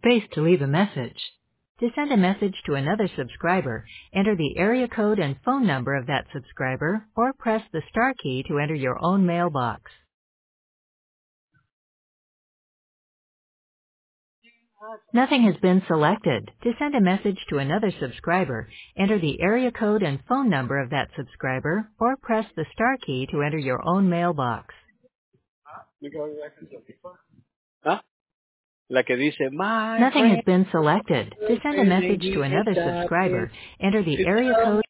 space to leave a message. To send a message to another subscriber, enter the area code and phone number of that subscriber, or press the star key to enter your own mailbox. Nothing has been selected. To send a message to another subscriber, enter the area code and phone number of that subscriber, or press the star key to enter your own mailbox. ¿Ah? La que dice, my Nothing has friend, been selected. To send a message to another that subscriber, enter the area code